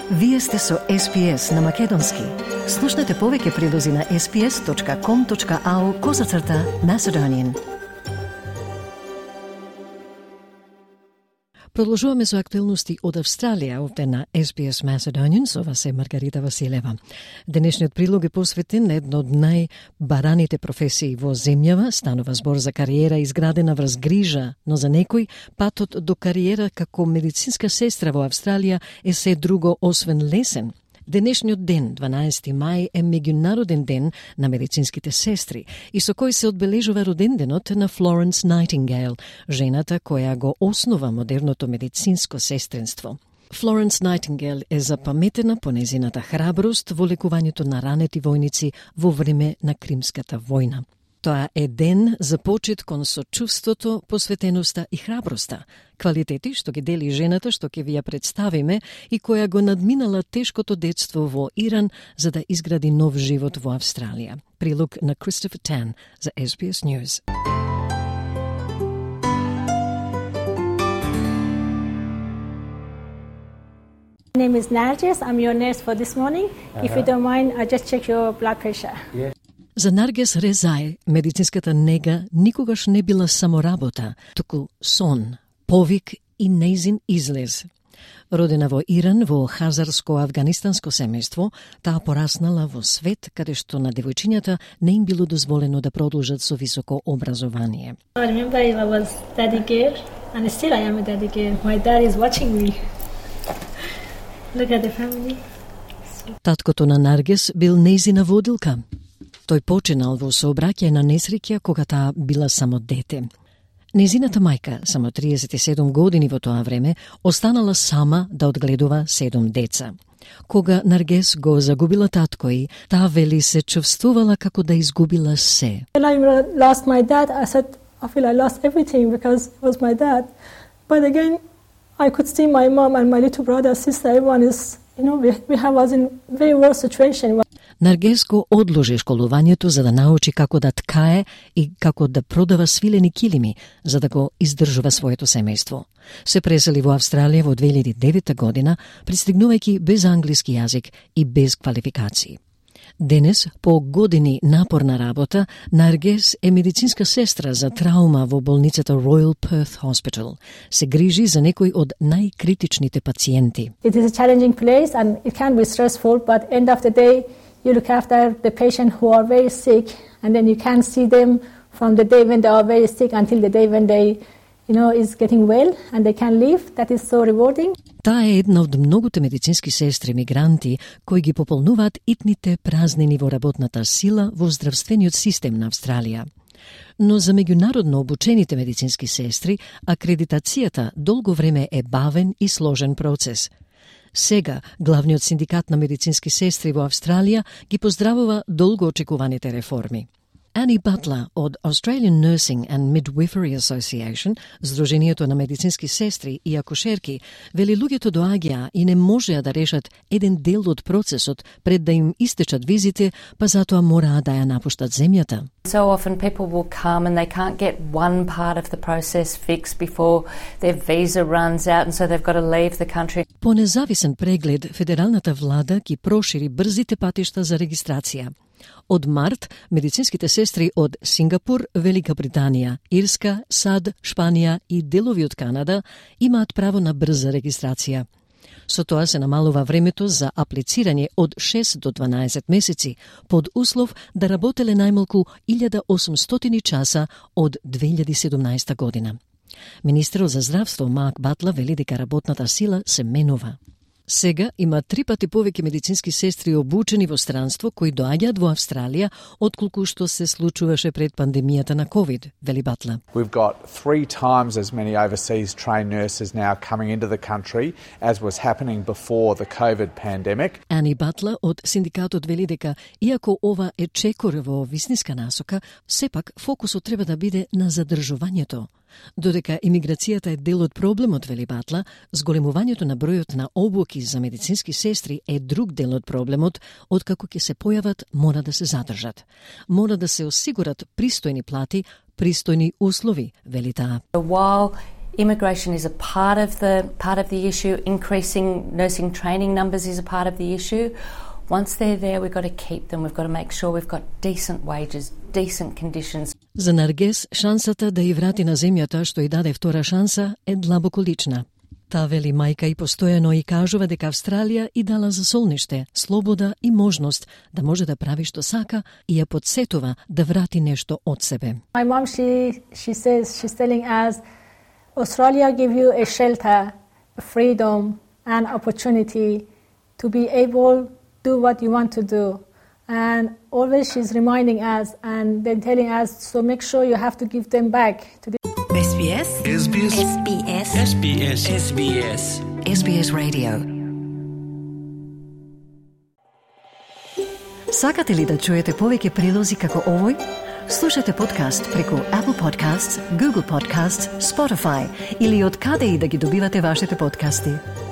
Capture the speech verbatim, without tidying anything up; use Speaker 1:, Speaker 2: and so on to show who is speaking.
Speaker 1: Вие сте со Ес Би Ес на Македонски. Слушнете повеќе прилози на ес би ес точка ком точка ау козацрта Macedonian. Продолжуваме со актуелности од Австралија овде на Ес Би Ес Macedonian, со вас е Маргарита Василева. Денешниот прилог е посветен на едно од најбараните професии во земјава. Станува збор за кариера изградена врз грижа, но за некој патот до кариера како медицинска сестра во Австралија е се друго освен лесен. Денешниот ден, дванаесети мај, е меѓународен ден на медицинските сестри и со кој се одбележува роденденот на Флоренс Найтингейл, жената која го основа модерното медицинско сестринство. Флоренс Найтингейл е запаметена по незината храброст во лекувањето на ранети војници во време на Кримската војна. Тоа е ден за почит кон сочувството, посветеноста и храброста, квалитети што ги дели жената што ќе ви ја представиме и која го надминала тешкото детство во Иран за да изгради нов живот во Австралија. Прилог на Кристофер Тан за Ес Би Ес News.
Speaker 2: My name is Narges. I'm your nurse for this morning. Uh-huh. If you don't mind, I just check your blood pressure.
Speaker 1: Yeah. За Наргес Резај, медицинската нега никогаш не била само работа, туку сон, повик и нејзин излез. Родена во Иран, во хазарско-афганистанско семејство, таа пораснала во свет каде што на девојчињата не им било дозволено да продолжат со високо образование.
Speaker 2: I remember I was daddy girl, and still I am a daddy girl. My dad is watching me. Look at the family.
Speaker 1: Таткото на Наргес бил нејзина водилка. Тој починал во сообраќај на несреќа кога таа била само дете. Незината мајка, само триесет и седум години во тоа време, останала сама да одгледува седум деца. Кога Наргес го загубила татко и, таа вели се чувствувала како да изгубила се.
Speaker 2: When I lost my dad, I said, I feel I lost everything because it was my dad. But again, I could see my mom and my little brother, sister, everyone is, you know, we, we have was in very worse situation.
Speaker 1: Наргес го одложи школувањето за да научи како да ткае и како да продава свилени килими, за да го издржува своето семејство. Се пресели во Австралија во две илјади и девета година, пристигнувајќи без англиски јазик и без квалификации. Денес, по години напорна работа, Наргес е медицинска сестра за траума во болницата Royal Perth Hospital. Се грижи за некои од најкритичните пациенти.
Speaker 2: It is a challenging place and it can be stressful, but end of the day you look after the patient who are very sick, and then you can see them from the day when they are very sick until the day when they, you know, is getting well and they can live. That is so rewarding.
Speaker 1: Таа е една од многуте медицински сестри мигранти кои ги пополнуваат итните празнини во работната сила во здравствениот систем на Австралија. Но за меѓународно обучените медицински сестри, акредитацијата долго време е бавен и сложен процес. Сега, главниот синдикат на медицински сестри во Австралија ги поздравува долго очекуваните реформи. Ани Батла од Australian Nursing and Midwifery Association, Сдруженијето на медицински сестри и акушерки, вели луѓето доаѓаа и не можеа да решат еден дел од процесот пред да им истечат визите, па затоа мораа да ја напуштат земјата.
Speaker 3: So often people will come and they can't get one part of the process fixed before their visa runs out, and so they've got to leave the country.
Speaker 1: По независен преглед, федералната влада ги прошири брзите патишта за регистрација. Од март, медицинските сестри од Сингапур, Велика Британија, Ирска, САД, Шпанија и делови од Канада имаат право на брза регистрација. Со тоа се намалува времето за аплицирање од шест до дванаесет месеци, под услов да работеле најмалку илјада и осумстотини часа од две илјади и седумнаесета година. Министерот за здравство Марк Батла вели дека работната сила се менува. Сега има три пати повеќе медицински сестри обучени во странство кои доаѓаат во Австралија отколку што се случуваше пред пандемијата на COVID, вели Батла.
Speaker 4: We've got three times as many overseas trained nurses now coming into the country as was happening before the COVID pandemic.
Speaker 1: Ани Батла од синдикатот вели дека иако ова е чекор во висниска насока, сепак фокусот треба да биде на задржувањето. Додека имиграцијата е дел од проблемот, вели Батла, зголемувањето на бројот на обуки за медицински сестри е друг дел од проблемот, откако ќе се појават, мора да се задржат. Мора да се осигурат пристојни плати, пристојни услови, вели таа.
Speaker 3: While Immigration is a part of the part of the issue. Increasing nursing training numbers is a part of the issue. Once they're there, we've got to keep them. We've got to make sure we've got decent wages, decent conditions.
Speaker 1: За Наргес, шансата да ја врати на земјата што ја даде втора шанса е длабоко лична. Та вели мајка и постојано и кажува дека Австралија и дала за солниште, слобода и можност да може да прави што сака и ја подсетува да врати нешто од себе.
Speaker 2: My mom, she, she says, she's telling us, Australia give you a shelter, a freedom and opportunity to be able to do what you want to do. And always she's reminding us and then telling us, so make sure you have to give them back to the
Speaker 5: S B S S B S S B S S B S S B S S B S Radio.
Speaker 1: Сакате ли да чуете повеќе прилози како овој? Слушате подкаст преку Apple Podcasts, Google Podcasts, Spotify или од каде и да ги добивате вашите подкасти.